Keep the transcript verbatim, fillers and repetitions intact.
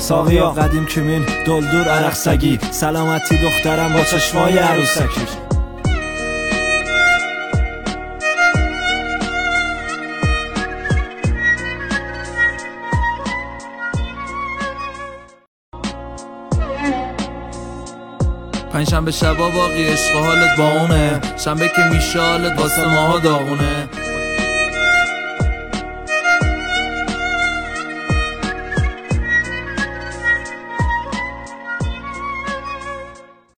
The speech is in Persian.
ساقیا قدیم کمین دلدور عرق سگی سلامتی دخترم با چشمای عروسکی. پنجشنبه شبا باقی عشق حالت با اونه، شنبه که میشه حالت واسه ماها داغونه.